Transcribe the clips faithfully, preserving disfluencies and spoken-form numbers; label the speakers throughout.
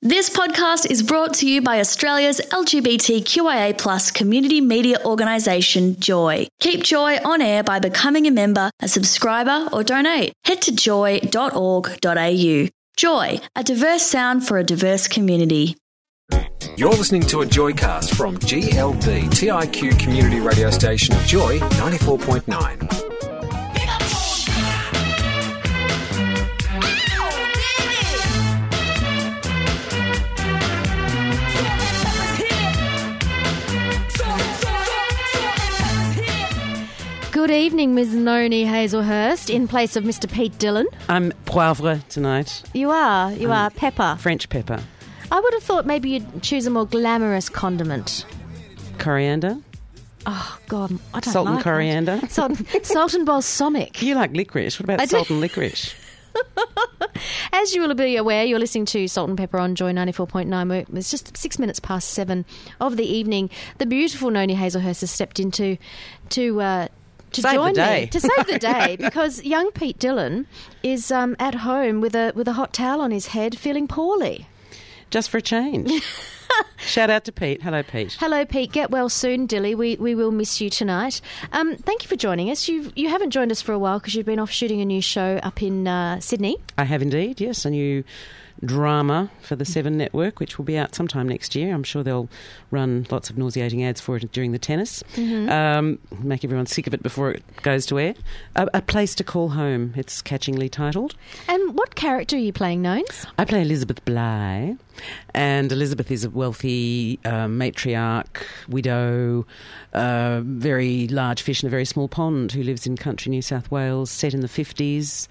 Speaker 1: This podcast is brought to you by Australia's L G B T Q I A plus community media organisation, Joy. Keep Joy on air by becoming a member, a subscriber or donate. Head to joy dot org dot a u. Joy, a diverse sound for a diverse community.
Speaker 2: You're listening to a Joycast from G L D T I Q community radio station Joy ninety-four point nine.
Speaker 3: Good evening, Miz Noni Hazelhurst, in place of Mister Pete Dillon.
Speaker 4: I'm poivre tonight.
Speaker 3: You are, you
Speaker 4: Um,
Speaker 3: are pepper.
Speaker 4: French pepper.
Speaker 3: I would have thought maybe you'd choose a more glamorous condiment.
Speaker 4: Coriander.
Speaker 3: Oh, God, I don't
Speaker 4: Salt and
Speaker 3: like
Speaker 4: coriander.
Speaker 3: That. Salt, salt and balsamic.
Speaker 4: You like licorice. What about
Speaker 3: I do.
Speaker 4: salt and licorice?
Speaker 3: As you will be aware, you're listening to Salt and Pepper on Joy ninety-four point nine. It's just six minutes past seven of the evening. The beautiful Noni Hazelhurst has stepped into to uh, to
Speaker 4: Save the
Speaker 3: join
Speaker 4: day.
Speaker 3: me to save the day because young Pete Dillon is um, at home with a with a hot towel on his head, feeling poorly.
Speaker 4: Just for a change. Shout out to Pete. Hello, Pete.
Speaker 3: Hello, Pete. Get well soon, Dilly. We we will miss you tonight. Um, thank you for joining us. You you haven't joined us for a while because you've been off shooting a new show up in uh, Sydney.
Speaker 4: I have indeed, yes, a new drama for the Seven Network, which will be out sometime next year. I'm sure they'll run lots of nauseating ads for it during the tennis.
Speaker 3: Mm-hmm.
Speaker 4: Um, make everyone sick of it before it goes to air. A, a Place to Call Home, it's catchingly titled.
Speaker 3: And what character are you playing, Nones?
Speaker 4: I play Elizabeth Bligh, and Elizabeth is a wealthy uh, matriarch, widow, uh, very large fish in a very small pond who lives in country New South Wales, set in the fifties.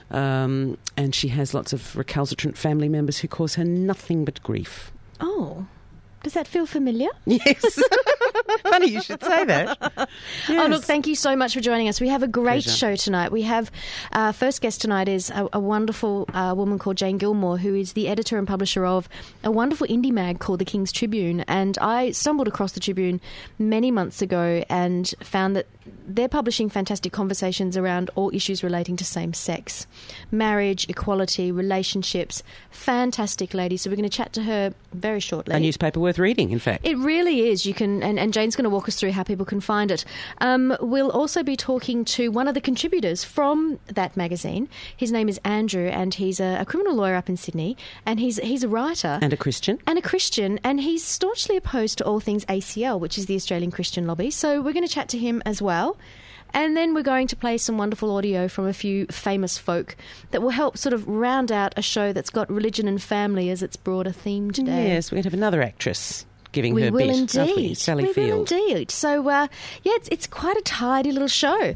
Speaker 4: Um, and she has lots of recalcitrant family members who cause her nothing but grief.
Speaker 3: Oh, does that feel familiar?
Speaker 4: Yes. Funny you should say that. Yes.
Speaker 3: Oh, look, thank you so much for joining us. We have a great
Speaker 4: Pleasure.
Speaker 3: show tonight. We have our uh, first guest tonight is a, a wonderful uh, woman called Jane Gilmore, who is the editor and publisher of a wonderful indie mag called The King's Tribune. And I stumbled across the Tribune many months ago and found that they're publishing fantastic conversations around all issues relating to same-sex, marriage, equality, relationships. Fantastic lady. So we're going to chat to her very shortly.
Speaker 4: A newspaper worth reading, in fact.
Speaker 3: It really is. You can, and, and Jane's going to walk us through how people can find it. Um, we'll also be talking to one of the contributors from that magazine. His name is Andrew, and he's a, a criminal lawyer up in Sydney, and he's he's a writer
Speaker 4: And a Christian.
Speaker 3: and a Christian, and he's staunchly opposed to all things A C L, which is the Australian Christian Lobby. So we're going to chat to him as well. And then we're going to play some wonderful audio from a few famous folk that will help sort of round out a show that's got religion and family as its broader theme today.
Speaker 4: Yes, we're going to have another actress giving
Speaker 3: We
Speaker 4: her
Speaker 3: will
Speaker 4: bit. aren't we?
Speaker 3: indeed.
Speaker 4: Sally
Speaker 3: we
Speaker 4: Field.
Speaker 3: will indeed. So, uh, yeah, it's, it's quite a tidy little show.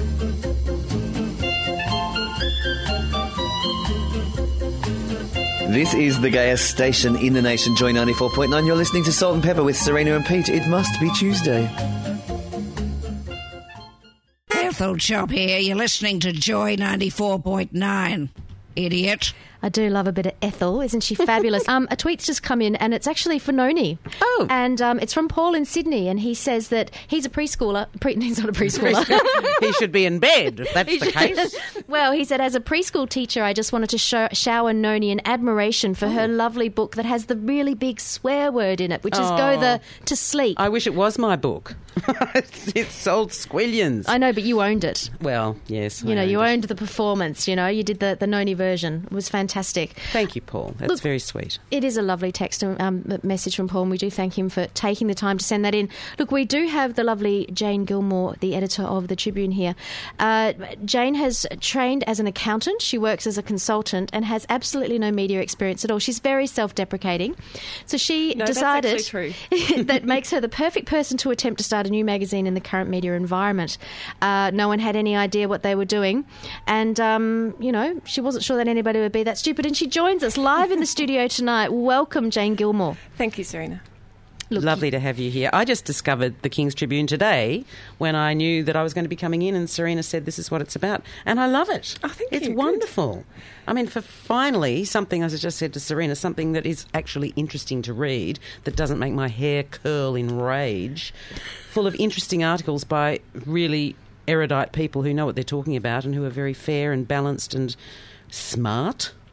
Speaker 5: This is the gayest station in the nation, Joy ninety-four point nine. You're listening to Salt and Pepper with Serena and Pete. It must be Tuesday.
Speaker 6: Ethel Chop here. You're listening to Joy ninety-four point nine. Idiot.
Speaker 3: I do love a bit of Ethel. Isn't she fabulous? um, a tweet's just come in, and it's actually for Noni.
Speaker 4: Oh.
Speaker 3: And um, it's from Paul in Sydney, and he says that he's a preschooler. Pre- he's not a preschooler.
Speaker 4: He should be in bed, if that's the case.
Speaker 3: Well, he said, as a preschool teacher, I just wanted to show, shower Noni in admiration for her lovely book that has the really big swear word in it, which is go
Speaker 4: Oh.
Speaker 3: the to sleep.
Speaker 4: I wish it was my book. it's, it's sold squillions.
Speaker 3: I know, but you owned it.
Speaker 4: Well, yes.
Speaker 3: You
Speaker 4: I
Speaker 3: know, you
Speaker 4: it.
Speaker 3: owned the performance, you know. You did the, the Noni version. It was fantastic.
Speaker 4: Thank you, Paul. That's
Speaker 3: Look,
Speaker 4: very sweet.
Speaker 3: It is a lovely text um, message from Paul, and we do thank him for taking the time to send that in. Look, we do have the lovely Jane Gilmore, the editor of the Tribune here. Uh, Jane has trained as an accountant. She works as a consultant and has absolutely no media experience at all. She's very self-deprecating. So she
Speaker 7: No, that's
Speaker 3: decided
Speaker 7: actually true.
Speaker 3: that makes her the perfect person to attempt to start a new magazine in the current media environment. Uh, no one had any idea what they were doing. And, um, you know, she wasn't sure that anybody would be that stupid. And she joins us live in the studio tonight. Welcome, Jane Gilmore.
Speaker 7: Thank you, Serena.
Speaker 3: Look,
Speaker 4: Lovely to have you here. I just discovered the King's Tribune today when I knew that I was going to be coming in, and Serena said this is what it's about. And I love it.
Speaker 7: Oh, thank
Speaker 4: it's
Speaker 7: you. Good.
Speaker 4: wonderful. I mean, for finally, something, as I just said to Serena, something that is actually interesting to read, that doesn't make my hair curl in rage, full of interesting articles by really erudite people who know what they're talking about and who are very fair and balanced and smart.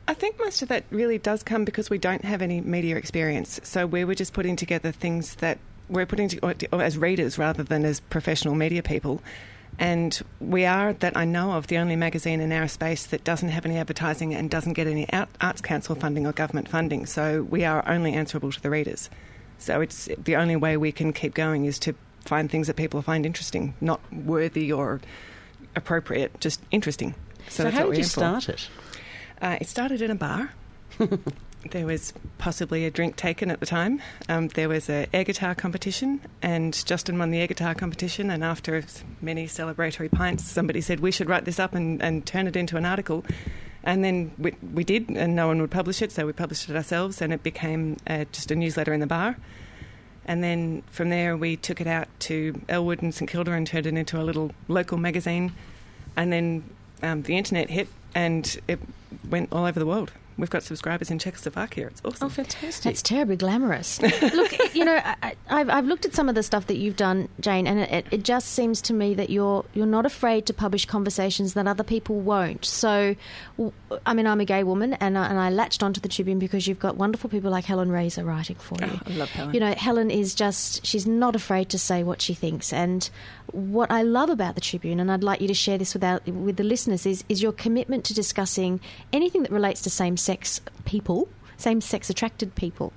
Speaker 7: I think most of that really does come because we don't have any media experience. So we were just putting together things that we're putting to, or as readers rather than as professional media people. And we are, that I know of, the only magazine in our space that doesn't have any advertising and doesn't get any out, Arts Council funding or government funding. So we are only answerable to the readers. So it's the only way we can keep going is to find things that people find interesting, not worthy or appropriate, just interesting.
Speaker 4: So,
Speaker 7: So, that's
Speaker 4: how
Speaker 7: what
Speaker 4: did
Speaker 7: we're
Speaker 4: you
Speaker 7: in for.
Speaker 4: start it?
Speaker 7: Uh, it started in a bar. There was possibly a drink taken at the time. Um, there was an air guitar competition, and Justin won the air guitar competition. And after many celebratory pints, somebody said, we should write this up and, and turn it into an article. And then we, we did, and no one would publish it, so we published it ourselves, and it became uh, just a newsletter in the bar. And then from there, we took it out to Elwood and St Kilda and turned it into a little local magazine. And then um, the internet hit, and it went all over the world. We've got subscribers in Czechoslovakia. It's awesome.
Speaker 4: Oh, fantastic.
Speaker 3: That's terribly glamorous. Look, you know, I, I've, I've looked at some of the stuff that you've done, Jane, and it, it just seems to me that you're you're not afraid to publish conversations that other people won't. So, I mean, I'm a gay woman, and I, and I latched onto the Tribune because you've got wonderful people like Helen Razor writing for you.
Speaker 7: Oh, I love Helen.
Speaker 3: You know, Helen is just, she's not afraid to say what she thinks. And what I love about the Tribune, and I'd like you to share this with, our, with the listeners, is, is your commitment to discussing anything that relates to same-sex people, same-sex attracted people.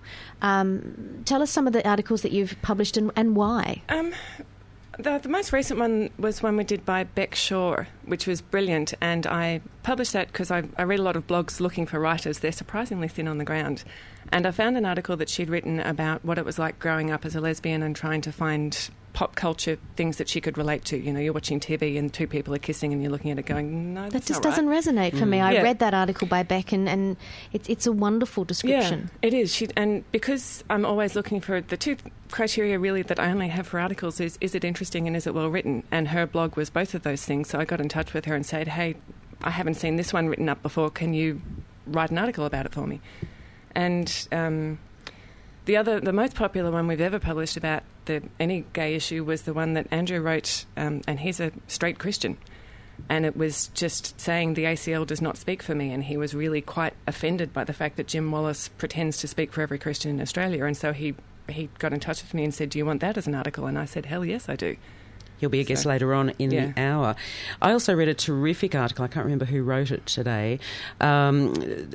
Speaker 3: Um, tell us some of the articles that you've published and, and why.
Speaker 7: Um, the, the most recent one was one we did by Beck Shaw, which was brilliant, and I published that because I, I read a lot of blogs looking for writers. They're surprisingly thin on the ground. And I found an article that she'd written about what it was like growing up as a lesbian and trying to find pop culture things that she could relate to. You know, you're watching T V and two people are kissing and you're looking at it going, no, that's
Speaker 3: That just
Speaker 7: not
Speaker 3: doesn't
Speaker 7: right.
Speaker 3: resonate for me. I
Speaker 7: Yeah.
Speaker 3: read that article by Beck, and, and it's, it's a wonderful description.
Speaker 7: Yeah, it is. She, and because I'm always looking for the two criteria really that I only have for articles is, is it interesting and is it well written? And her blog was both of those things. So I got in touch with her and said, hey, I haven't seen this one written up before. Can you write an article about it for me? And um, the other, the most popular one we've ever published about the, any gay issue was the one that Andrew wrote, um, and he's a straight Christian. And it was just saying the A C L does not speak for me, and he was really quite offended by the fact that Jim Wallace pretends to speak for every Christian in Australia. And so he, he got in touch with me and said, do you want that as an article? And I said, hell yes, I do.
Speaker 4: He'll be a guest
Speaker 7: So,
Speaker 4: later on in
Speaker 7: yeah.
Speaker 4: the hour. I also read a terrific article, I can't remember who wrote it today, um,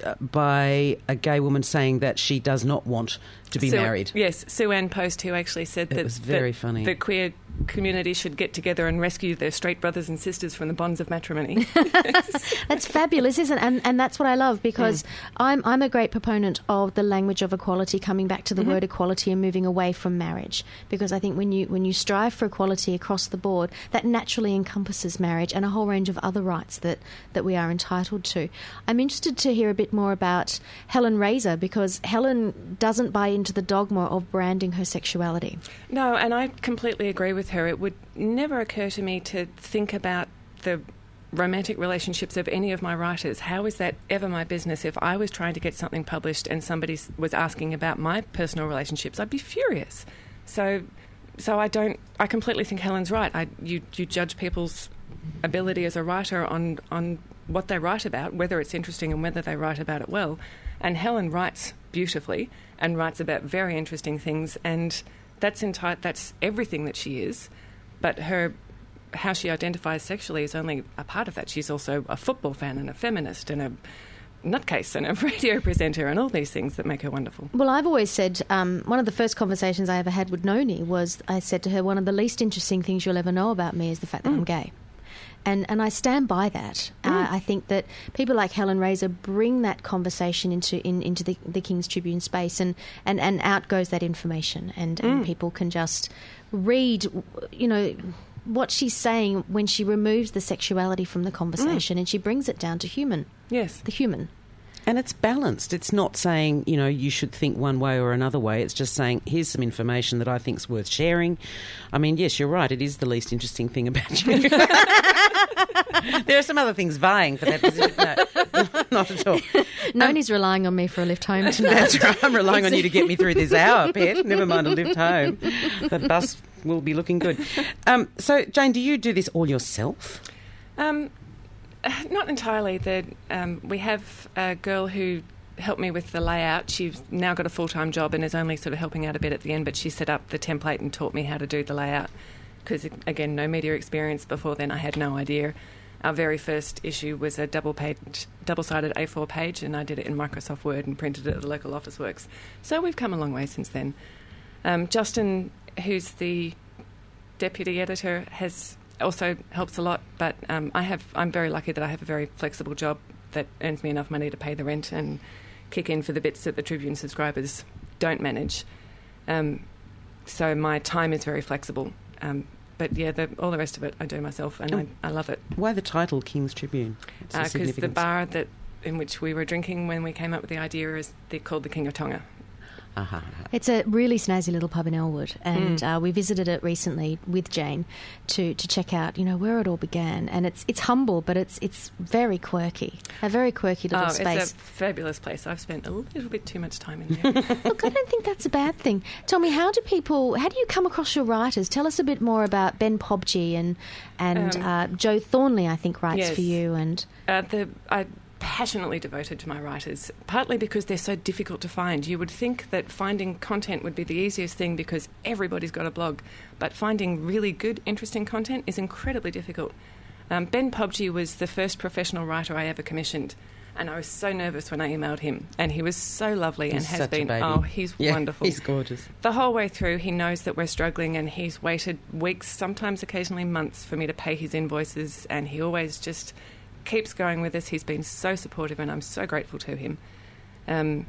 Speaker 4: by a gay woman saying that she does not want to be
Speaker 7: Sue-
Speaker 4: married.
Speaker 7: Yes, Sue Ann Post, who actually said
Speaker 4: It
Speaker 7: that,
Speaker 4: was very
Speaker 7: that
Speaker 4: funny.
Speaker 7: the queer community should get together and rescue their straight brothers and sisters from the bonds of matrimony.
Speaker 3: That's fabulous, isn't it? And, and that's what I love, because mm. I'm, I'm a great proponent of the language of equality, coming back to the mm-hmm. word equality and moving away from marriage. Because I think when you when you strive for equality across the board, that naturally encompasses marriage and a whole range of other rights that, that we are entitled to. I'm interested to hear a bit more about Helen Razor, because Helen doesn't buy into the dogma of branding her sexuality.
Speaker 7: No, and I completely agree with her. It would never occur to me to think about the romantic relationships of any of my writers. How is that ever my business? If I was trying to get something published and somebody was asking about my personal relationships, I'd be furious. So so I don't I completely think Helen's right. I you you judge people's ability as a writer on on what they write about, whether it's interesting and whether they write about it well. And Helen writes beautifully and writes about very interesting things, and that's enti- that's everything that she is. But her how she identifies sexually is only a part of that. She's also a football fan and a feminist and a nutcase and a radio presenter and all these things that make her wonderful.
Speaker 3: Well, I've always said, um, one of the first conversations I ever had with Noni was, I said to her, one of the least interesting things you'll ever know about me is the fact that mm. I'm gay. And and I stand by that. Mm. Uh, I think that people like Helen Razor bring that conversation into in, into the, the King's Tribune space, and, and, and out goes that information, and, mm. and people can just read, you know, what she's saying when she removes the sexuality from the conversation mm. and she brings it down to human.
Speaker 7: Yes.
Speaker 3: The human.
Speaker 4: And it's balanced. It's not saying, you know, you should think one way or another way. It's just saying, here's some information that I think's worth sharing. I mean, yes, you're right. It is the least interesting thing about you. There are some other things vying for that position. No, not at all.
Speaker 3: Noni's um, relying on me for a lift home tonight.
Speaker 4: That's right. I'm relying on you to get me through this hour, Pet. Never mind a lift home. The bus will be looking good. Um, so, Jane, do you do this all yourself?
Speaker 7: Um, Uh, not entirely. The, um, we have a girl who helped me with the layout. She's now got a full-time job and is only sort of helping out a bit at the end, but she set up the template and taught me how to do the layout because, again, no media experience before then. I had no idea. Our very first issue was a double-page, double-sided A four page, and I did it in Microsoft Word and printed it at the local Officeworks. So we've come a long way since then. Um, Justin, who's the deputy editor, has also helps a lot, but um, I have, I'm very lucky that I have a very flexible job that earns me enough money to pay the rent and kick in for the bits that the Tribune subscribers don't manage. Um, so my time is very flexible. Um, But, yeah, the, all the rest of it I do myself, and
Speaker 4: oh.
Speaker 7: I, I love it.
Speaker 4: Why the title King's Tribune?
Speaker 7: Because uh, the bar that in which we were drinking when we came up with the idea is they're called the King of Tonga.
Speaker 4: Uh-huh.
Speaker 3: It's a really snazzy little pub in Elwood, and
Speaker 7: Mm.
Speaker 3: uh, we visited it recently with Jane to, to check out, you know, where it all began. And it's it's humble, but it's it's very quirky, a very quirky little
Speaker 7: oh,
Speaker 3: space.
Speaker 7: It's a fabulous place. I've spent a little bit too much time in there.
Speaker 3: Look, I don't think that's a bad thing. Tell me, how do people, how do you come across your writers? Tell us a bit more about Ben Pobji and and
Speaker 7: Um,
Speaker 3: uh, Joe Thornley, I think, writes
Speaker 7: yes.
Speaker 3: for you. And
Speaker 7: uh, the I passionately devoted to my writers, partly because they're so difficult to find. You would think that finding content would be the easiest thing because everybody's got a blog, but finding really good, interesting content is incredibly difficult. Um, Ben Pobji was the first professional writer I ever commissioned, and I was so nervous when I emailed him, and he was so lovely and
Speaker 4: He's
Speaker 7: has
Speaker 4: such a
Speaker 7: been.
Speaker 4: baby.
Speaker 7: Oh, he's
Speaker 4: yeah,
Speaker 7: wonderful.
Speaker 4: He's gorgeous.
Speaker 7: The whole way through, he knows that we're struggling, and he's waited weeks, sometimes occasionally months, for me to pay his invoices, and he always just keeps going with us. He's been so supportive, and I'm so grateful to him. Um,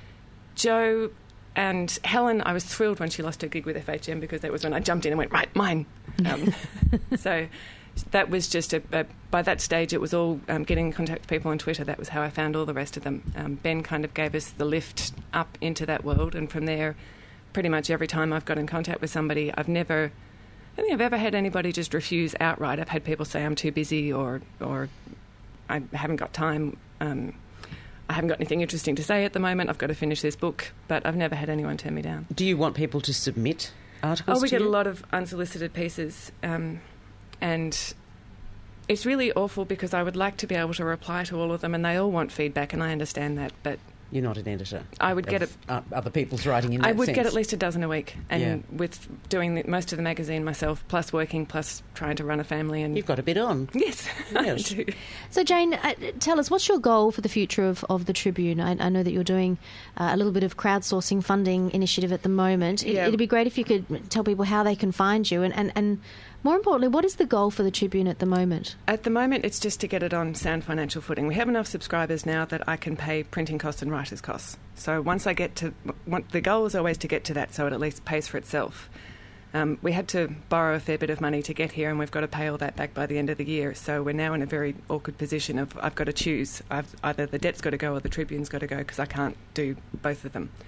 Speaker 7: Joe and Helen, I was thrilled when she lost her gig with F H M because that was when I jumped in and went, right, mine. Um, so that was just, a, a, by that stage, it was all um, getting in contact with people on Twitter. That was how I found all the rest of them. Um, Ben kind of gave us the lift up into that world, and from there, pretty much every time I've got in contact with somebody, I've never... I don't think I've ever had anybody just refuse outright. I've had people say I'm too busy or or I haven't got time. Um, I haven't got anything interesting to say at the moment. I've got to finish this book. But I've never had anyone turn me down.
Speaker 4: Do you want people to submit articles
Speaker 7: Oh, we
Speaker 4: to
Speaker 7: get
Speaker 4: you?
Speaker 7: a lot of unsolicited pieces. Um, and it's really awful because I would like to be able to reply to all of them, and they all want feedback, and I understand that. But
Speaker 4: You're not an editor.
Speaker 7: I would get
Speaker 4: of,
Speaker 7: it.
Speaker 4: Uh, other people's writing in that
Speaker 7: I would
Speaker 4: sense.
Speaker 7: get at least a dozen a week, and
Speaker 4: Yeah.
Speaker 7: with doing the, most of the magazine myself, plus working, plus trying to run a family, and
Speaker 4: You've got a bit on.
Speaker 7: yes, I
Speaker 4: Yes.
Speaker 7: do.
Speaker 3: so, Jane, uh, tell us, what's your goal for the future of, of the Tribune? I, I know that you're doing uh, a little bit of crowdsourcing funding initiative at the moment. It,
Speaker 7: Yeah.
Speaker 3: It'd be great if you could tell people how they can find you, and, and, and more importantly, what is the goal for the Tribune at the moment?
Speaker 7: At the moment, it's just to get it on sound financial footing. We have enough subscribers now that I can pay printing costs and writers' costs. So once I get to, want, the goal is always to get to that, so it at least pays for itself. Um, we had to borrow a fair bit of money to get here, and we've got to pay all that back by the end of the year. So we're now in a very awkward position of I've got to choose. I've, either the debt's got to go or the Tribune's got to go, because I can't do both of them.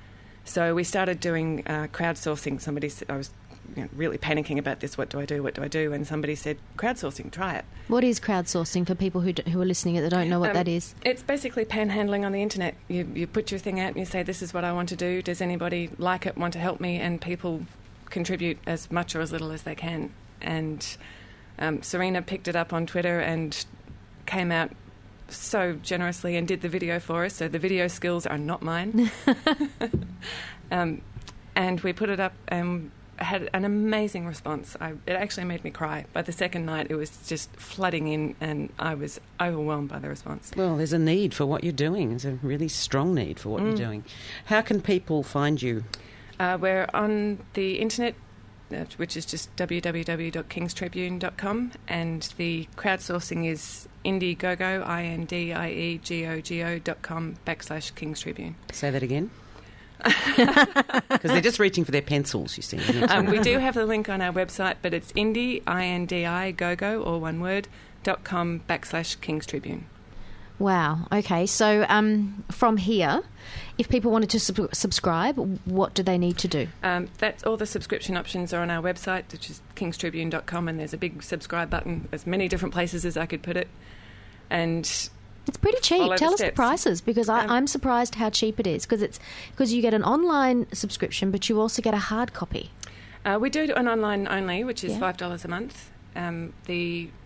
Speaker 7: So we started doing uh, crowdsourcing. Somebody said, I was you know, really panicking about this. What do I do? What do I do? And somebody said, crowdsourcing, try it.
Speaker 3: What is crowdsourcing for people who, d- who are listening that don't know what
Speaker 7: Um,
Speaker 3: that is?
Speaker 7: It's basically panhandling on the internet. You, you put your thing out and you say, this is what I want to do. Does anybody like it, want to help me? And people contribute as much or as little as they can. And um, Serena picked it up on Twitter and came out so generously and did the video for us. So the video skills are not mine. um, and we put it up and had an amazing response. I, it actually made me cry. By the second night, it was just flooding in, and I was overwhelmed by the response.
Speaker 4: Well, there's a need for what you're doing. There's a really strong need for what
Speaker 7: Mm.
Speaker 4: you're doing. How can people find you?
Speaker 7: Uh, we're on the internet, uh, which is just w w w dot kings tribune dot com, and the crowdsourcing is Indiegogo, I N D I E G O G O dot com backslash Kings Tribune.
Speaker 4: Say that again. Because they're just reaching for their pencils, you see.
Speaker 7: Um, we do have the link on our website, but it's Indie, I N D I, Gogo, or one word, dot com backslash Kings Tribune.
Speaker 3: Wow. Okay. So um, from here, if people wanted to sub- subscribe, what do they need to do?
Speaker 7: Um, that's all the subscription options are on our website, which is kings tribune dot com, and there's a big subscribe button. There's many different places as I could put it. And
Speaker 3: It's pretty cheap.
Speaker 7: Follow the
Speaker 3: Tell us the
Speaker 7: steps.
Speaker 3: prices, because I,
Speaker 7: Um,
Speaker 3: I'm surprised how cheap it is. Because it's because you get an online subscription, but you also get a hard copy.
Speaker 7: uh, we do an online only, which is
Speaker 3: Yeah.
Speaker 7: five dollars a month. Um, the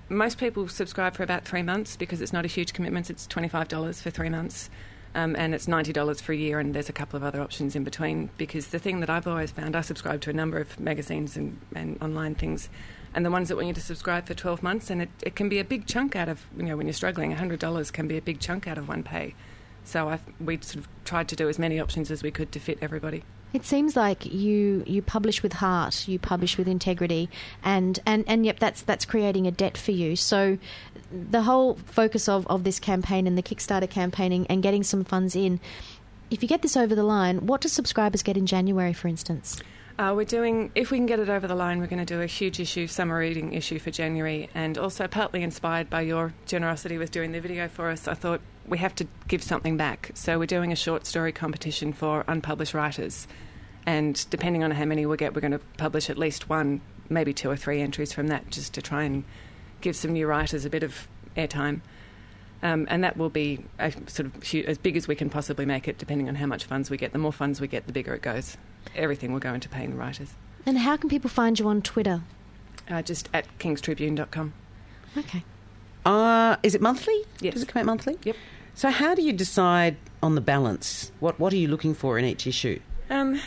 Speaker 7: most people subscribe for about three months because it's not a huge commitment. It's twenty-five dollars for three months. Um, and it's ninety dollars for a year, and there's a couple of other options in between, because the thing that I've always found, I subscribe to a number of magazines and, and online things, and the ones that want you to subscribe for twelve months, and it, it can be a big chunk out of, you know, when you're struggling, one hundred dollars can be a big chunk out of one pay. So I've, we sort of tried to do as many options as we could to fit everybody.
Speaker 3: It seems like you, you publish with heart, you publish with integrity, and, and, and yep, that's that's creating a debt for you. So the whole focus of, of this campaign and the Kickstarter campaigning and getting some funds in, if you get this over the line, what do subscribers get in January, for instance?
Speaker 7: Uh, we're doing, if we can get it over the line, we're going to do a huge issue, summer reading issue for January, and also partly inspired by your generosity with doing the video for us, I thought we have to give something back. So we're doing a short story competition for unpublished writers, and depending on how many we get, we're going to publish at least one, maybe two or three entries from that, just to try and give some new writers a bit of airtime. Um, and that will be a, sort of hu- as big as we can possibly make it, depending on how much funds we get. The more funds we get, the bigger it goes. Everything will go into paying the writers.
Speaker 3: And how can people find you on Twitter?
Speaker 7: Uh, just at kings tribune dot com.
Speaker 3: Okay.
Speaker 4: Uh, is it monthly?
Speaker 7: Yes.
Speaker 4: Does it come out monthly?
Speaker 7: Yep.
Speaker 4: So how do you decide on the balance? What What are you looking for in each issue?
Speaker 7: Um,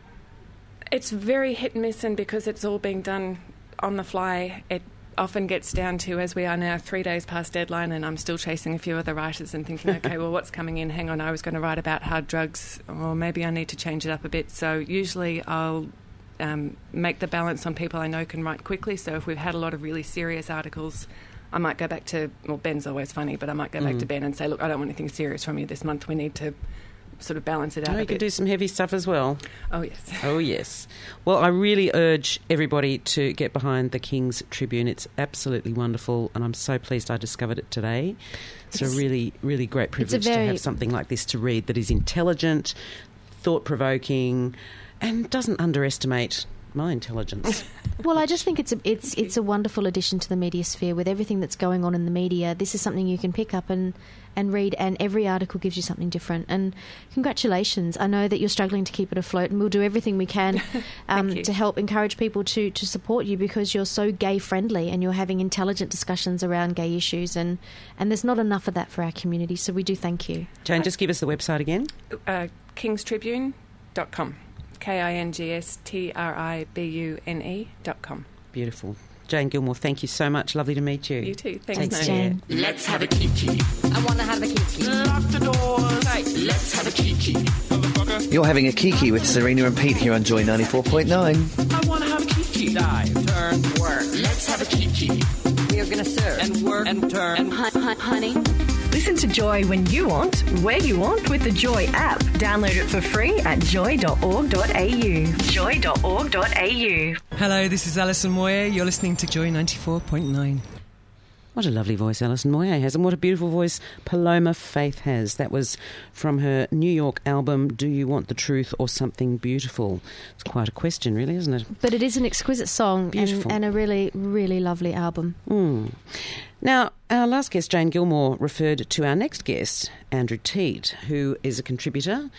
Speaker 7: it's very hit and miss, and because it's all being done on the fly, it often gets down to, as we are now, three days past deadline, and I'm still chasing a few other writers and thinking, okay, well, what's coming in? Hang on, I was going to write about hard drugs, or maybe I need to change it up a bit. So usually I'll um, make the balance on people I know can write quickly. So if we've had a lot of really serious articles, I might go back to, well, Ben's always funny, but I might go back
Speaker 4: Mm.
Speaker 7: to Ben and say, look, I don't want anything serious from you this month. We need to sort of balance it out
Speaker 4: Oh,
Speaker 7: a
Speaker 4: you can
Speaker 7: bit.
Speaker 4: do some heavy stuff as well.
Speaker 7: Oh, yes.
Speaker 4: Oh, yes. Well, I really urge everybody to get behind the King's Tribune. It's absolutely wonderful, and I'm so pleased I discovered it today. It's,
Speaker 3: It's-
Speaker 4: a really, really great privilege
Speaker 3: very-
Speaker 4: to have something like this to read that is intelligent, thought-provoking, and doesn't underestimate my intelligence.
Speaker 3: Well, I just think it's a it's it's a wonderful addition to the media sphere with everything that's going on in the media. This is something you can pick up and, and read, and every article gives you something different. And congratulations! I know that you're struggling to keep it afloat, and we'll do everything we can um,
Speaker 7: you.
Speaker 3: to help encourage people to, to support you, because you're so gay friendly and you're having intelligent discussions around gay issues, and, and there's not enough of that for our community. So we do thank you.
Speaker 4: Jane, just give us the website again.
Speaker 7: Uh, kings tribune dot com. K I N G S T R I B U N E dot com.
Speaker 4: Beautiful. Jane Gilmore, thank you so much. Lovely to meet you.
Speaker 7: You too. Thanks,
Speaker 3: Thanks,
Speaker 7: Naomi.
Speaker 3: Jane.
Speaker 8: Let's have a kiki. I want to have a kiki. Lock the doors. Right. Let's have a kiki.
Speaker 5: You're having a kiki with Serena and Pete here on Joy ninety-four point nine.
Speaker 8: I want to have a kiki. Dive, turn, work. Let's have a kiki. We are going to serve and work and turn. And hun- hun- honey.
Speaker 9: Listen to Joy when you want, where you want with the Joy app. Download it for free at joy dot org dot a u. joy dot org dot a u.
Speaker 10: Hello, this is Alison Moyer. You're listening to Joy ninety-four point nine.
Speaker 4: What a lovely voice Alison Moyer has, and what a beautiful voice Paloma Faith has. That was from her New York album, Do You Want the Truth or Something Beautiful? It's quite a question, really, isn't it?
Speaker 3: But it is an exquisite song
Speaker 4: Beautiful.
Speaker 3: and, and a really, really lovely album.
Speaker 4: Mm. Now, our last guest, Jane Gilmore, referred to our next guest, Andrew Teat, who is a contributor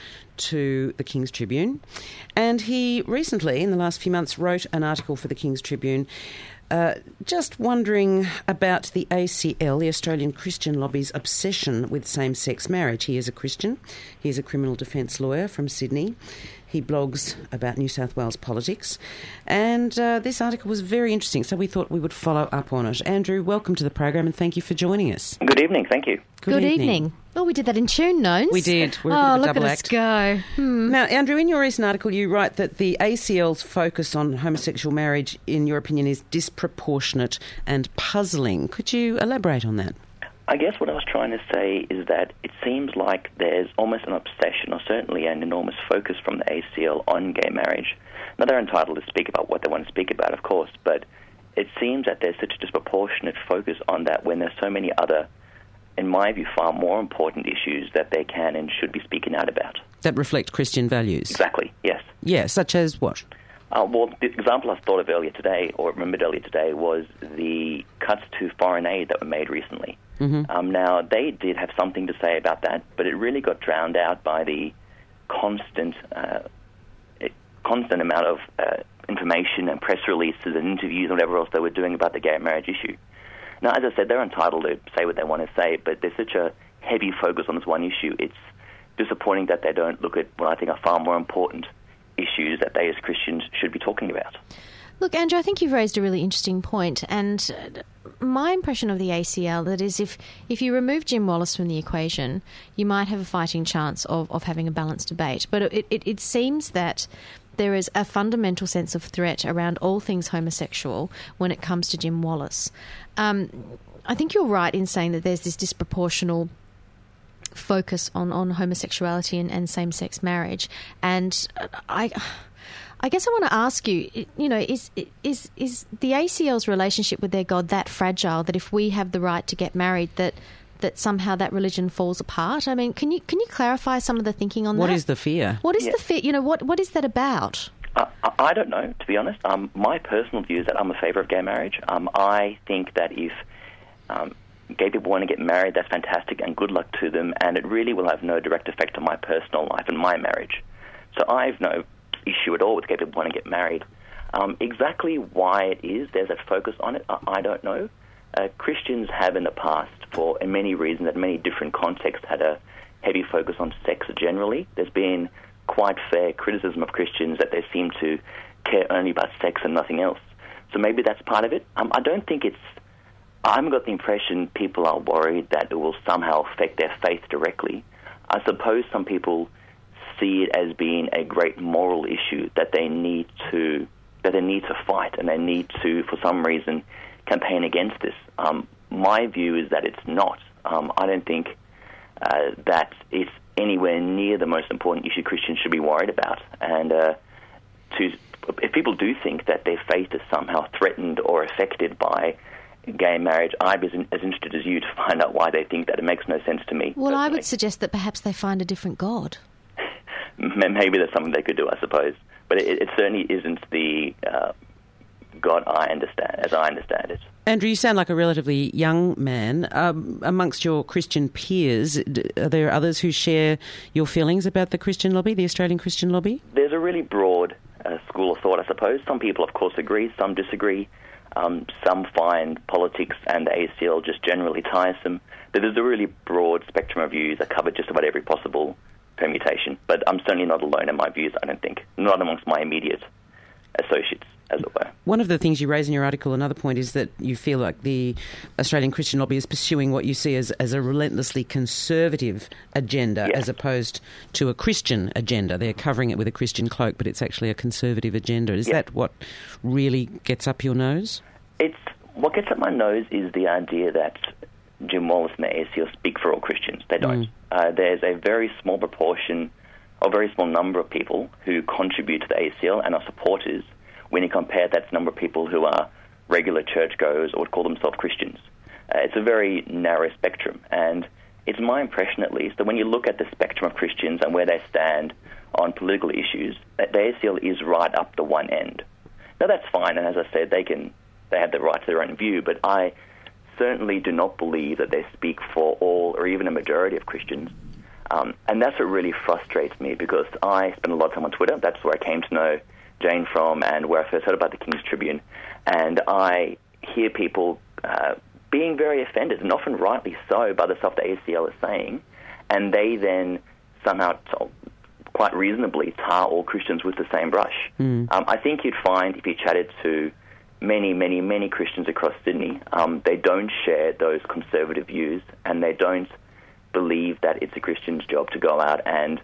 Speaker 4: to the King's Tribune. And he recently, in the last few months, wrote an article for the King's Tribune Uh, just wondering about the A C L, the Australian Christian Lobby's obsession with same-sex marriage. He is a Christian. He is a criminal defence lawyer from Sydney. He blogs about New South Wales politics. And uh, this article was very interesting, so we thought we would follow up on it. Andrew, welcome to the program and thank you for joining us.
Speaker 11: Good evening, thank you.
Speaker 3: Good, evening. Oh, we did that in tune, Nones.
Speaker 4: We did. We're a
Speaker 3: oh,
Speaker 4: bit of a
Speaker 3: look
Speaker 4: double
Speaker 3: at
Speaker 4: act.
Speaker 3: us go. Hmm.
Speaker 4: Now, Andrew, in your recent article, you write that the A C L's focus on homosexual marriage, in your opinion, is disproportionate and puzzling. Could you elaborate on that?
Speaker 11: I guess what I was trying to say is that it seems like there's almost an obsession, or certainly an enormous focus from the A C L on gay marriage. Now, they're entitled to speak about what they want to speak about, of course, but it seems that there's such a disproportionate focus on that when there's so many other, in my view, far more important issues that they can and should be speaking out about.
Speaker 4: That reflect Christian values?
Speaker 11: Exactly, yes.
Speaker 4: Yeah, such as what?
Speaker 11: Uh, well, the example I thought of earlier today, or remembered earlier today, was the cuts to foreign aid that were made recently.
Speaker 4: Mm-hmm.
Speaker 11: Um, now, they did have something to say about that, but it really got drowned out by the constant, uh, constant amount of uh, information and press releases and interviews and whatever else they were doing about the gay marriage issue. Now, as I said, they're entitled to say what they want to say, but there's such a heavy focus on this one issue. It's disappointing that they don't look at what I think are far more important issues that they as Christians should be talking about.
Speaker 3: Look, Andrew, I think you've raised a really interesting point, and my impression of the A C L, that is, if, if you remove Jim Wallace from the equation, you might have a fighting chance of, of having a balanced debate. But it, it, it seems that there is a fundamental sense of threat around all things homosexual when it comes to Jim Wallace. Um, I think you're right in saying that there's this disproportional focus on, on homosexuality and, and same-sex marriage. And I... I guess I want to ask you, you know, is is is the A C L's relationship with their God that fragile that if we have the right to get married, that that somehow that religion falls apart? I mean, can you can you clarify some of the thinking on
Speaker 4: what
Speaker 3: that?
Speaker 4: What is the fear?
Speaker 3: What is
Speaker 11: yeah.
Speaker 3: the fear? You know, what what is that about?
Speaker 11: Uh, I don't know, to be honest. Um, my personal view is that I'm a favour of gay marriage. Um, I think that if um, gay people want to get married, that's fantastic and good luck to them, and it really will have no direct effect on my personal life and my marriage. So I've no issue at all with gay people want to get married. Um, exactly why it is there's that focus on it, I, I don't know. Uh, Christians have in the past, for in many reasons, in many different contexts, had a heavy focus on sex generally. There's been quite fair criticism of Christians that they seem to care only about sex and nothing else. So maybe that's part of it. Um, I don't think it's... I haven't got the impression people are worried that it will somehow affect their faith directly. I suppose some people see it as being a great moral issue that they need to that they need to fight, and they need to, for some reason, campaign against this. Um, my view is that it's not. Um, I don't think uh, that it's anywhere near the most important issue Christians should be worried about. And uh, to if people do think that their faith is somehow threatened or affected by gay marriage, I'd be as, as interested as you to find out why they think that. It makes no sense to me.
Speaker 3: Well,
Speaker 11: personally.
Speaker 3: I would suggest that perhaps they find a different God.
Speaker 11: Maybe there's something they could do, I suppose. But it, it certainly isn't the uh, God I understand, as I understand it.
Speaker 4: Andrew, you sound like a relatively young man. Um, amongst your Christian peers, are there others who share your feelings about the Christian lobby, the Australian Christian lobby?
Speaker 11: There's a really broad uh, school of thought, I suppose. Some people, of course, agree, some disagree. Um, some find politics and the A C L just generally tiresome. But there's a really broad spectrum of views that cover just about every possible permutation, but I'm certainly not alone in my views, I don't think. Not amongst my immediate associates, as it were.
Speaker 4: One of the things you raise in your article, another point, is that you feel like the Australian Christian lobby is pursuing what you see as, as a relentlessly conservative agenda,
Speaker 11: yes.
Speaker 4: as opposed to a Christian agenda. They're covering it with a Christian cloak, but it's actually a conservative agenda. Is yes. that what really gets up your nose? It's
Speaker 11: what gets up my nose is the idea that Jim Wallace and the A C L speak for all Christians. They don't. Mm. Uh, there's a very small proportion, or very small number of people who contribute to the A C L and are supporters when you compare that to the number of people who are regular churchgoers or would call themselves Christians. Uh, it's a very narrow spectrum, and it's my impression, at least, that when you look at the spectrum of Christians and where they stand on political issues, that the A C L is right up the one end. Now, that's fine, and as I said, they can they have the right to their own view, but I certainly do not believe that they speak for all or even a majority of Christians. Um, and that's what really frustrates me, because I spend a lot of time on Twitter. That's where I came to know Jane from and where I first heard about the King's Tribune. And I hear people uh, being very offended, and often rightly so, by the stuff the A C L is saying, and they then somehow, t- quite reasonably, tar all Christians with the same brush. Mm. Um, I think you'd find, if you chatted to many, many, many Christians across Sydney, um, they don't share those conservative views, and they don't believe that it's a Christian's job to go out and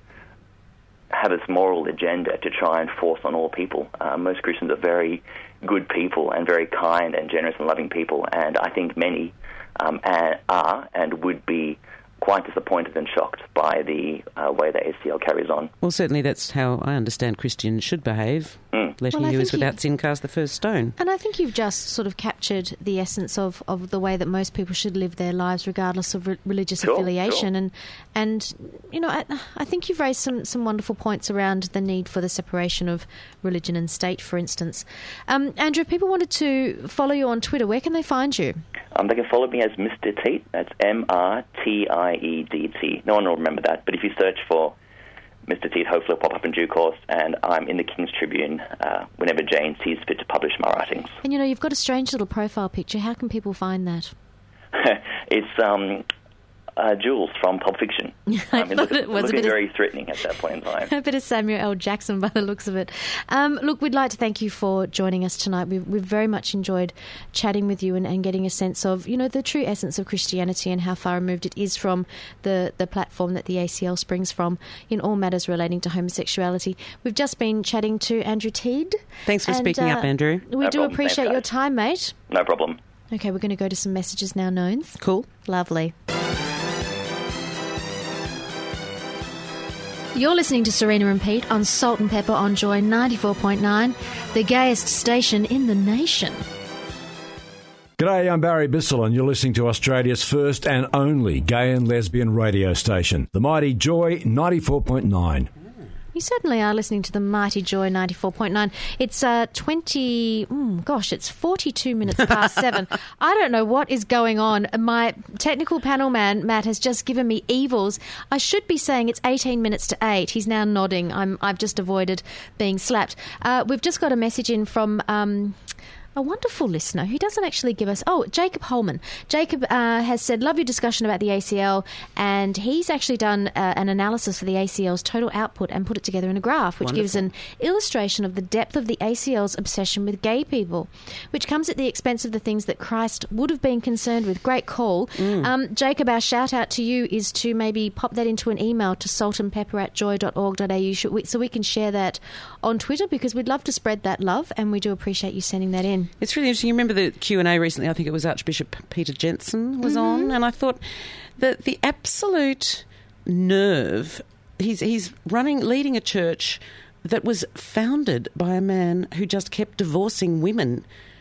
Speaker 11: have this moral agenda to try and force on all people. Uh, most Christians are very good people and very kind and generous and loving people, and I think many um, are and would be quite disappointed and shocked by the uh, way the A C L carries on.
Speaker 4: Well, certainly that's how I understand Christians should behave. Mm. Letting well, who is without sin cast the first stone.
Speaker 3: And I think you've just sort of captured the essence of, of the way that most people should live their lives, regardless of re- religious
Speaker 11: sure,
Speaker 3: affiliation.
Speaker 11: Sure.
Speaker 3: And, and you know, I, I think you've raised some, some wonderful points around the need for the separation of religion and state, for instance. Um, Andrew, if people wanted to follow you on Twitter, where can they find you?
Speaker 11: Um, they can follow me as Mister Teat. That's M R T I E D T. No one will remember that, but if you search for Mister Teat, hopefully it'll pop up in due course, and I'm in the King's Tribune uh, whenever Jane sees fit to publish my writings.
Speaker 3: And you know, you've got a strange little profile picture. How can people find that?
Speaker 11: it's um, uh, Jules from Pulp Fiction.
Speaker 3: I
Speaker 11: I mean,
Speaker 3: thought
Speaker 11: look,
Speaker 3: it was a
Speaker 11: looking
Speaker 3: bit of-
Speaker 11: very threatening at that point in time.
Speaker 3: A bit of Samuel L. Jackson by the looks of it. Um, look, we'd like to thank you for joining us tonight. We've, we've very much enjoyed chatting with you and, and getting a sense of, you know, the true essence of Christianity and how far removed it is from the, the platform that the A C L springs from in all matters relating to homosexuality. We've just been chatting to Andrew Teed.
Speaker 4: Thanks for
Speaker 3: and,
Speaker 4: speaking
Speaker 3: uh,
Speaker 4: up, Andrew.
Speaker 3: We
Speaker 11: No
Speaker 3: do
Speaker 11: problem.
Speaker 3: appreciate
Speaker 11: Thanks,
Speaker 3: your
Speaker 11: guys.
Speaker 3: time, mate.
Speaker 11: No problem.
Speaker 3: Okay, we're going to go to some messages now, Knowns.
Speaker 4: Cool.
Speaker 3: Lovely. You're listening to Serena and Pete on Salt and Pepper on Joy ninety-four point nine, the gayest station in the nation.
Speaker 12: G'day, I'm Barry Bissell and you're listening to Australia's first and only gay and lesbian radio station, the mighty Joy ninety-four point nine.
Speaker 3: You certainly are listening to the mighty Joy ninety-four point nine. It's uh, twenty, mm, gosh, it's forty-two minutes past seven. I don't know what is going on. My technical panel man, Matt, has just given me evils. I should be saying it's eighteen minutes to eight. He's now nodding. I'm, I've just avoided being slapped. Uh, we've just got a message in from... Um, a wonderful listener who doesn't actually give us... Oh, Jacob Holman. Jacob uh, has said, love your discussion about the A C L, and he's actually done uh, an analysis for the A C L's total output and put it together in a graph, which
Speaker 4: Wonderful.
Speaker 3: gives an illustration of the depth of the A C L's obsession with gay people, which comes at the expense of the things that Christ would have been concerned with. Great call.
Speaker 4: Mm.
Speaker 3: Um, Jacob, our shout-out to you is to maybe pop that into an email to saltandpepper at joy dot org dot a u so we can share that on Twitter, because we'd love to spread that love, and we do appreciate you sending that in.
Speaker 4: It's really interesting. You remember the Q and A recently? I think it was Archbishop Peter Jensen was
Speaker 3: Mhm.
Speaker 4: on, and I thought that the absolute nerve. He's he's running, leading a church that was founded by a man who just kept divorcing women,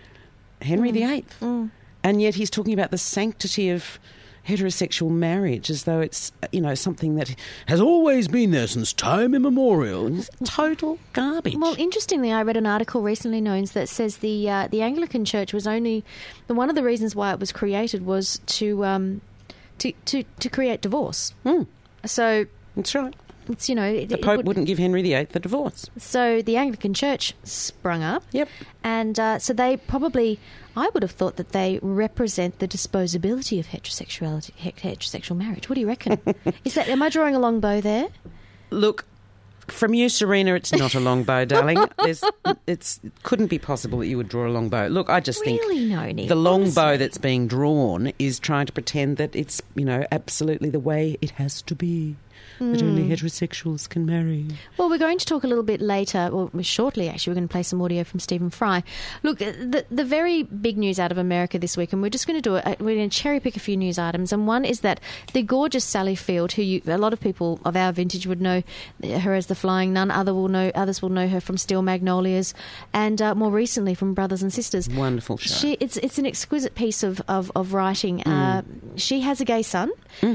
Speaker 4: Henry
Speaker 3: Mm.
Speaker 4: the Eighth,
Speaker 3: Mm.
Speaker 4: and yet he's talking about the sanctity of heterosexual marriage as though it's, you know, something that has always been there since time immemorial. It's total garbage.
Speaker 3: Well, interestingly, I read an article recently, Knowns, that says the uh, the Anglican Church was only the one of the reasons why it was created was to um, to, to to create divorce.
Speaker 4: Mm.
Speaker 3: So
Speaker 4: that's right.
Speaker 3: It's, you know, it,
Speaker 4: The
Speaker 3: it
Speaker 4: Pope
Speaker 3: would-
Speaker 4: wouldn't give Henry the Eighth the divorce.
Speaker 3: So the Anglican Church sprung up.
Speaker 4: Yep.
Speaker 3: And uh, so they probably, I would have thought that they represent the disposability of heterosexuality, he- heterosexual marriage. What do you reckon? Is that, am I drawing a long bow there?
Speaker 4: Look, from you, Serena, it's not a long bow, darling. There's, it's it couldn't be possible that you would draw a long bow. Look, I just
Speaker 3: Really,
Speaker 4: think
Speaker 3: Noni,
Speaker 4: the long
Speaker 3: honestly.
Speaker 4: bow that's being drawn is trying to pretend that it's, you know, absolutely the way it has to be. That only
Speaker 3: Mm.
Speaker 4: heterosexuals can marry.
Speaker 3: Well, we're going to talk a little bit later, or shortly actually, we're going to play some audio from Stephen Fry. Look, the, the very big news out of America this week, and we're just going to do it, we're going to cherry pick a few news items, and one is that the gorgeous Sally Field, who you, a lot of people of our vintage would know her as the Flying Nun, other will know, others will know her from Steel Magnolias, and uh, more recently from Brothers and Sisters.
Speaker 4: Wonderful show.
Speaker 3: She, it's it's an exquisite piece of, of, of writing. Uh, she has a gay son,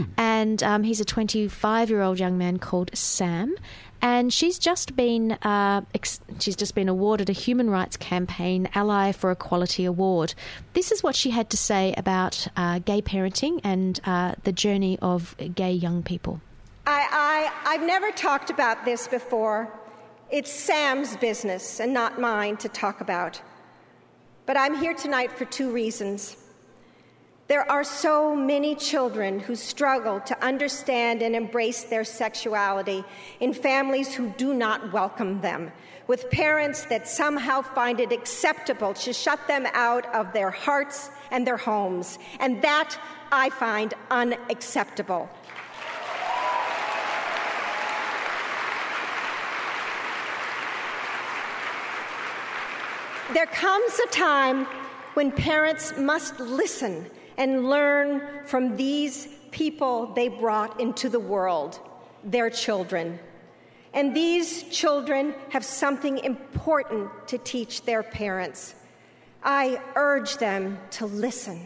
Speaker 3: and um, he's a twenty-five-year-old young man called Sam, and she's just been uh, ex- she's just been awarded a Human Rights Campaign Ally for Equality Award. This is what she had to say about uh, gay parenting and uh, the journey of gay young people.
Speaker 13: I, I, I've never talked about this before. It's Sam's business and not mine to talk about. But I'm here tonight for two reasons. There are so many children who struggle to understand and embrace their sexuality in families who do not welcome them, with parents that somehow find it acceptable to shut them out of their hearts and their homes. And that I find unacceptable. There comes a time when parents must listen and learn from these people they brought into the world, their children. And these children have something important to teach their parents. I urge them to listen.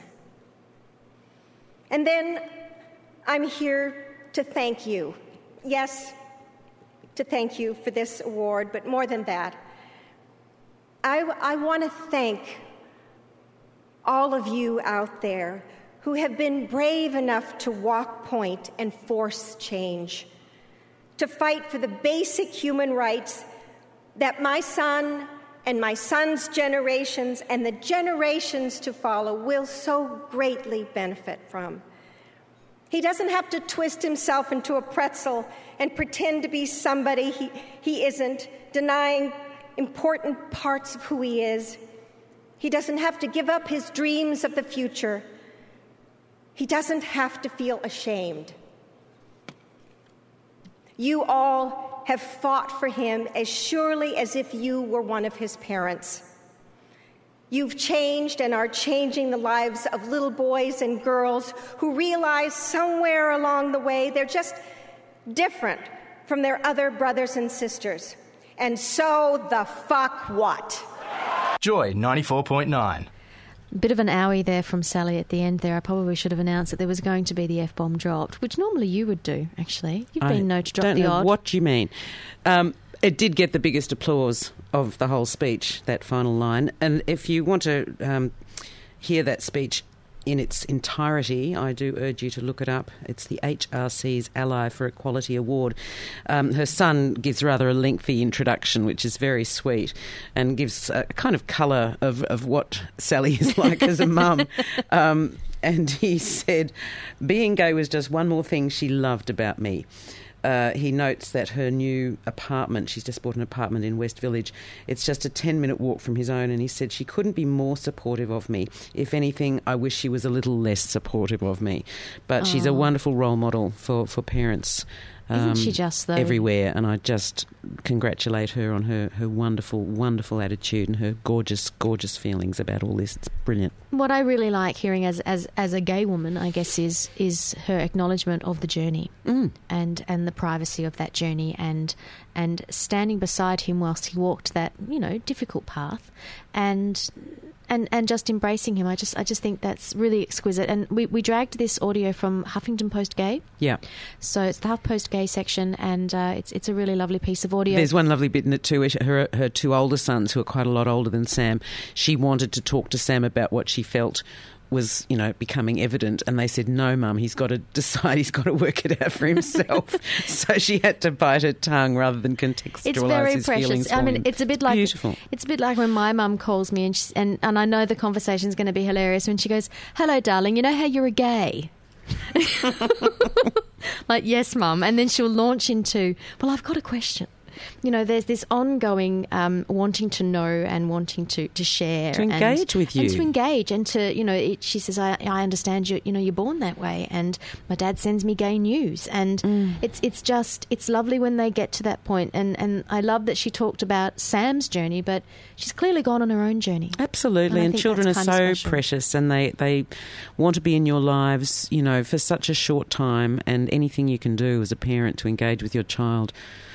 Speaker 13: And then I'm here to thank you. Yes, to thank you for this award, but more than that, I, I want to thank all of you out there who have been brave enough to walk point and force change, to fight for the basic human rights that my son and my son's generations and the generations to follow will so greatly benefit from. He doesn't have to twist himself into a pretzel and pretend to be somebody he, he isn't, denying important parts of who he is. He doesn't have to give up his dreams of the future. He doesn't have to feel ashamed. You all have fought for him as surely as if you were one of his parents. You've changed and are changing the lives of little boys and girls who realize somewhere along the way they're just different from their other brothers and sisters. And so the fuck what?
Speaker 14: Joy ninety-four point nine.
Speaker 3: Bit of an owie there from Sally at the end there. I probably should have announced that there was going to be the F-bomb dropped, which normally you would do, actually. You've been known to drop
Speaker 4: don't
Speaker 3: the
Speaker 4: know
Speaker 3: odd.
Speaker 4: What you mean? Um, it did get the biggest applause of the whole speech, that final line. And if you want to um, hear that speech in its entirety, I do urge you to look it up. It's the H R C's Ally for Equality Award. Um, her son gives rather a lengthy introduction, which is very sweet, and gives a kind of colour of, of what Sally is like as a mum. Um, and he said, being gay was just one more thing she loved about me. Uh, he notes that her new apartment, she's just bought an apartment in West Village, it's just a ten-minute walk from his own, and he said she couldn't be more supportive of me. If anything, I wish she was a little less supportive of me. But oh. she's a wonderful role model for, for parents. Um,
Speaker 3: Isn't she just, though?
Speaker 4: Everywhere, and I just congratulate her on her, her wonderful, wonderful attitude and her gorgeous, gorgeous feelings about all this. It's brilliant.
Speaker 3: What I really like hearing as as, as a gay woman, I guess, is is her acknowledgement of the journey
Speaker 4: mm.
Speaker 3: and and the privacy of that journey, and and standing beside him whilst he walked that, you know, difficult path, and. And and just embracing him, I just I just think that's really exquisite. And we, we dragged this audio from Huffington Post Gay.
Speaker 4: Yeah.
Speaker 3: So it's the Huff Post Gay section, and uh, it's it's a really lovely piece of audio.
Speaker 4: There's one lovely bit in it too. Where her her two older sons, who are quite a lot older than Sam, she wanted to talk to Sam about what she felt was, you know, becoming evident, and they said, no, Mum, he's got to decide, he's got to work it out for himself. So she had to bite her tongue rather than contextualise
Speaker 3: it's very
Speaker 4: his
Speaker 3: precious.
Speaker 4: feelings for
Speaker 3: I mean,
Speaker 4: him.
Speaker 3: it's a bit like
Speaker 4: Beautiful.
Speaker 3: It's a bit like when my mum calls me, and, she's, and and I know the conversation's going to be hilarious when she goes, "Hello, darling, you know how you're a gay?" Like, yes, Mum, and then she'll launch into, well, I've got a question. You know, there's this ongoing um, wanting to know and wanting to, to share.
Speaker 4: To engage
Speaker 3: and,
Speaker 4: with you.
Speaker 3: And to engage and to, you know, it, she says, I, I understand you, you know, you're born that way, and my dad sends me gay news. And
Speaker 4: mm.
Speaker 3: it's it's just, it's lovely when they get to that point. And, and I love that she talked about Sam's journey, but she's clearly gone on her own journey.
Speaker 4: Absolutely. And, and children are so precious, and they, they want to be in your lives, you know, for such a short time, and anything you can do as a parent to engage with your child,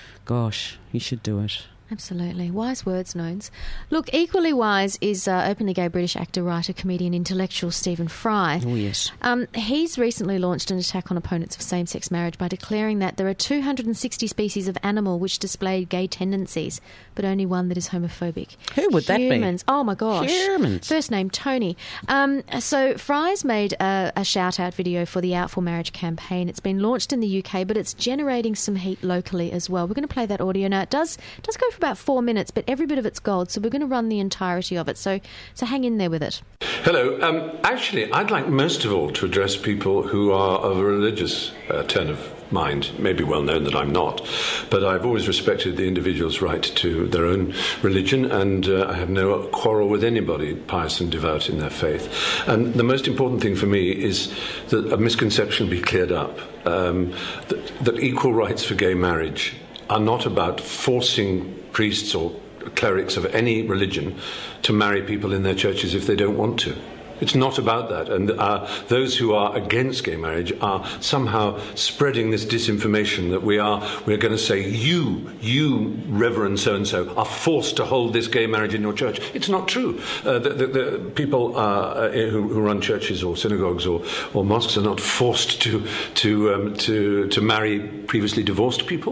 Speaker 4: gosh, you should do it.
Speaker 3: Absolutely. Wise words, Nones. Look, equally wise is uh, openly gay British actor, writer, comedian, intellectual Stephen Fry.
Speaker 4: Oh, yes.
Speaker 3: Um, he's recently launched an attack on opponents of same-sex marriage by declaring that there are two hundred sixty species of animal which display gay tendencies, but only one that is homophobic.
Speaker 4: Who would that be?
Speaker 3: Humans. Oh, my gosh.
Speaker 4: Humans.
Speaker 3: First name, Tony. Um, so Fry's made a, a shout-out video for the Out for Marriage campaign. It's been launched in the U K, but it's generating some heat locally as well. We're going to play that audio now. It does, it does go for about four minutes, but every bit of it's gold, so we're going to run the entirety of it. So, so hang in there with it.
Speaker 15: Hello. Um, actually, I'd like most of all to address people who are of a religious uh, turn of mind. It may be well known that I'm not, but I've always respected the individual's right to their own religion, and uh, I have no quarrel with anybody pious and devout in their faith. And the most important thing for me is that a misconception be cleared up, um, that, that equal rights for gay marriage are not about forcing priests or clerics of any religion to marry people in their churches if they don't want to. It's not about that. And uh, those who are against gay marriage are somehow spreading this disinformation that we are we're going to say, you, you, Reverend so-and-so, are forced to hold this gay marriage in your church. It's not true. Uh, the, the, the people uh, who, who run churches or synagogues or, or mosques are not forced to, to, um, to, to marry previously divorced people.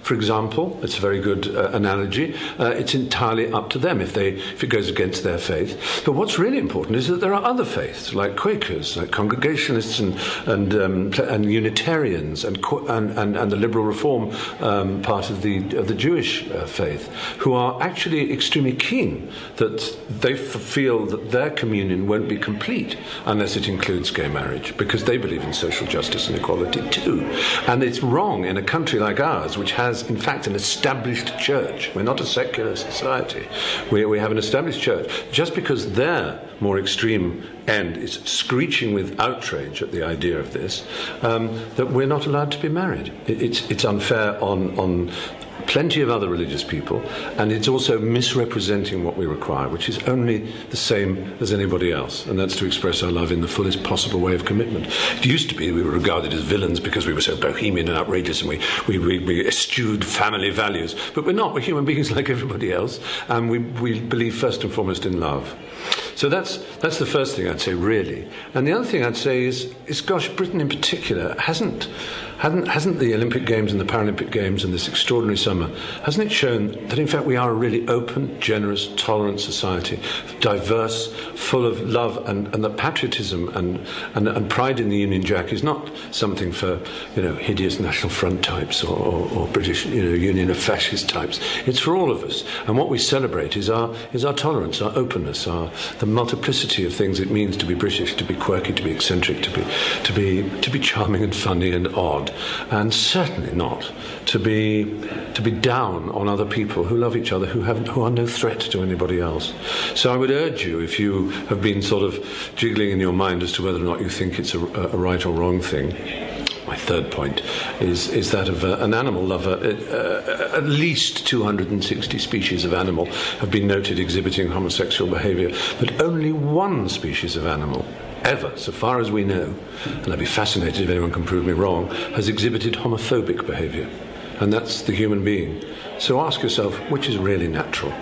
Speaker 15: for example, it's a very good uh, analogy. Uh, it's entirely up to them if they if it goes against their faith. But what's really important is that there are other faiths, like Quakers, like Congregationalists, and and um, and Unitarians, and and, and and the Liberal Reform um, part of the of the Jewish uh, faith, who are actually extremely keen that they f- feel that their communion won't be complete unless it includes gay marriage, because they believe in social justice and equality too. And it's wrong in a country like ours, which has, in fact, an established church. We're not a secular society. We, we have an established church. Just because their more extreme end is screeching with outrage at the idea of this, um, that we're not allowed to be married. It, it's, it's unfair on, on plenty of other religious people, and it's also misrepresenting what we require, which is only the same as anybody else, and that's to express our love in the fullest possible way of commitment. It used to be we were regarded as villains because we were so bohemian and outrageous, and we, we, we, we eschewed family values, but we're not. We're human beings like everybody else, and we, we believe first and foremost in love. So that's that's the first thing I'd say, really. And the other thing I'd say is, is gosh, Britain in particular hasn't hasn't hasn't the Olympic Games and the Paralympic Games and this extraordinary summer, hasn't it shown that in fact we are a really open, generous, tolerant society, diverse, full of love, and, and that patriotism and, and and pride in the Union Jack is not something for, you know, hideous National Front types or, or, or British, you know, Union of Fascist types. It's for all of us, and what we celebrate is our is our tolerance, our openness, our the multiplicity of things it means to be British, to be quirky, to be eccentric, to be to be to be charming and funny and odd, and certainly not to be to be down on other people who love each other, who have who are no threat to anybody else. So I would urge you, if you have been sort of jiggling in your mind as to whether or not you think it's a, a right or wrong thing, my third point is is that of uh, an animal lover. Uh, at least two hundred sixty species of animal have been noted exhibiting homosexual behaviour, but only one species of animal ever, so far as we know, and I'd be fascinated if anyone can prove me wrong, has exhibited homophobic behaviour, and that's the human being. So ask yourself, which is really natural?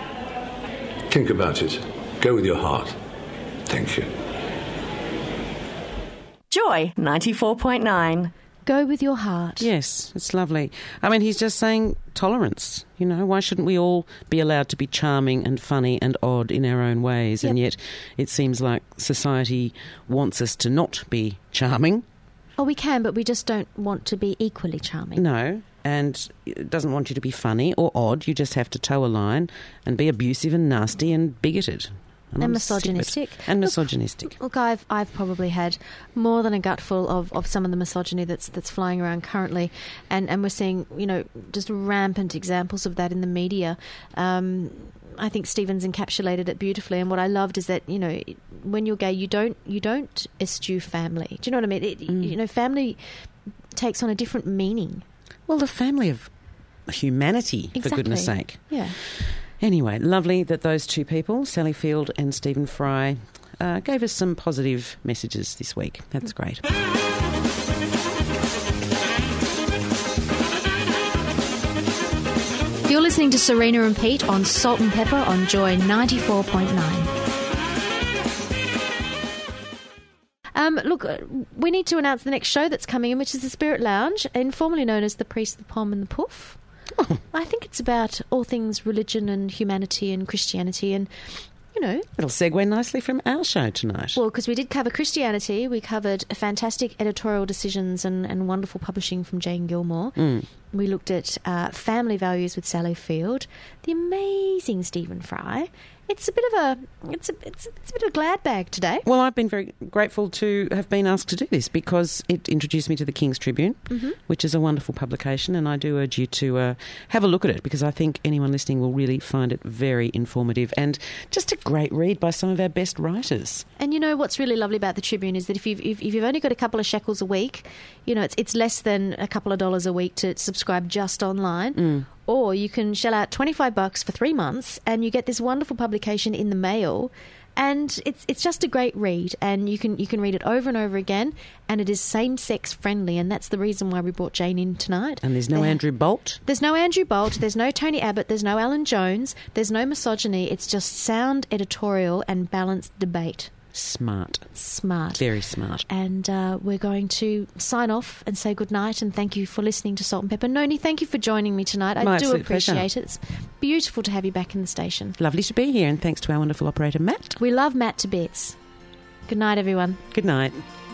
Speaker 15: Think about it. Go with your heart. Thank you.
Speaker 9: Joy ninety-four point nine.
Speaker 3: Go with your heart.
Speaker 4: Yes, it's lovely. I mean, he's just saying tolerance. You know, why shouldn't we all be allowed to be charming and funny and odd in our own ways? Yep. And yet it seems like society wants us to not be charming.
Speaker 3: Oh, we can, but we just don't want to be equally charming.
Speaker 4: No, and it doesn't want you to be funny or odd. You just have to toe a line and be abusive and nasty and bigoted. And,
Speaker 3: and misogynistic.
Speaker 4: And misogynistic.
Speaker 3: Look, look, I've I've probably had more than a gutful of, of some of the misogyny that's that's flying around currently, and, and we're seeing, you know, just rampant examples of that in the media. Um, I think Stephen's encapsulated it beautifully, and what I loved is that, you know, when you're gay, you don't you don't eschew family. Do you know what I mean? It, mm. You know, family takes on a different meaning.
Speaker 4: Well, the family of humanity,
Speaker 3: exactly.
Speaker 4: For goodness sake.
Speaker 3: Yeah.
Speaker 4: Anyway, lovely that those two people, Sally Field and Stephen Fry, uh, gave us some positive messages this week. That's great.
Speaker 3: You're listening to Serena and Pete on Salt and Pepper on Joy ninety-four point nine. Um, look, we need to announce the next show that's coming in, which is the Spirit Lounge, informally known as the Priest, the Pom and the Poof. Oh. I think it's about all things religion and humanity and Christianity, and, you know...
Speaker 4: It'll segue nicely from our show tonight.
Speaker 3: Well, because we did cover Christianity, we covered fantastic editorial decisions and, and wonderful publishing from Jane Gilmore.
Speaker 4: Mm.
Speaker 3: We looked at uh, family values with Sally Field, the amazing Stephen Fry. It's a bit of a it's a it's, it's a bit of a glad bag today.
Speaker 4: Well, I've been very grateful to have been asked to do this because it introduced me to the King's Tribune,
Speaker 3: mm-hmm.
Speaker 4: which is a wonderful publication, and I do urge you to uh, have a look at it because I think anyone listening will really find it very informative and just a great read by some of our best writers.
Speaker 3: And you know what's really lovely about the Tribune is that if you've if, if you've only got a couple of shekels a week, you know it's it's less than a couple of dollars a week to subscribe just online.
Speaker 4: Mm.
Speaker 3: Or you can shell out twenty-five bucks for three months and you get this wonderful publication in the mail, and it's it's just a great read, and you can you can read it over and over again, and it is same-sex friendly, and that's the reason why we brought Jane in tonight.
Speaker 4: And there's no
Speaker 3: there,
Speaker 4: Andrew Bolt?
Speaker 3: There's no Andrew Bolt, there's no Tony Abbott, there's no Alan Jones, there's no misogyny, it's just sound editorial and balanced debate.
Speaker 4: Smart.
Speaker 3: Smart.
Speaker 4: Very smart.
Speaker 3: And uh, we're going to sign off and say goodnight and thank you for listening to Salt and Pepper. Noni, thank you for joining me tonight. I
Speaker 4: My
Speaker 3: do
Speaker 4: absolute
Speaker 3: appreciate
Speaker 4: pleasure.
Speaker 3: it. It's beautiful to have you back in the station.
Speaker 4: Lovely to be here, and thanks to our wonderful operator, Matt.
Speaker 3: We love Matt to bits. Good night, everyone.
Speaker 4: Good night.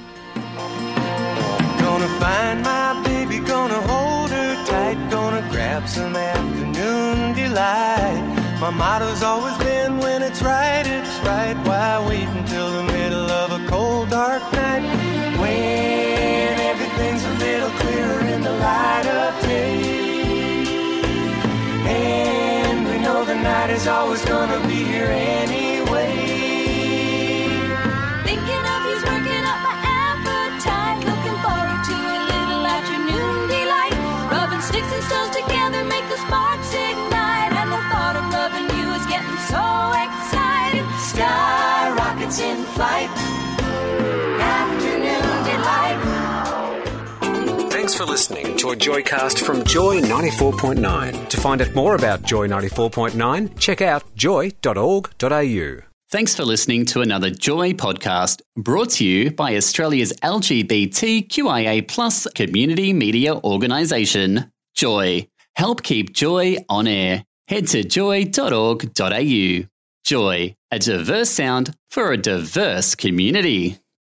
Speaker 16: Gonna find my baby, gonna hold her tight, gonna grab some afternoon delight. My motto's always been, when it's right, it's right. Why wait until the middle of a cold, dark night, when everything's a little clearer in the light of day? And we know the night is always gonna be here anyway.
Speaker 17: Thinking of you's working up my appetite. Looking forward to a little afternoon delight. Rubbing sticks and stones together make the sparks ignite. And the thought of loving you is getting so exciting. Sky rockets in flight. Afternoon delight.
Speaker 2: Thanks for listening to a Joycast from Joy ninety-four point nine. To find out more about Joy ninety-four point nine, check out joy dot org dot a u.
Speaker 18: Thanks for listening to another Joy podcast brought to you by Australia's L G B T Q I A plus community media organisation, Joy. Help keep Joy on air. Head to joy dot org dot a u. Joy, a diverse sound for a diverse community.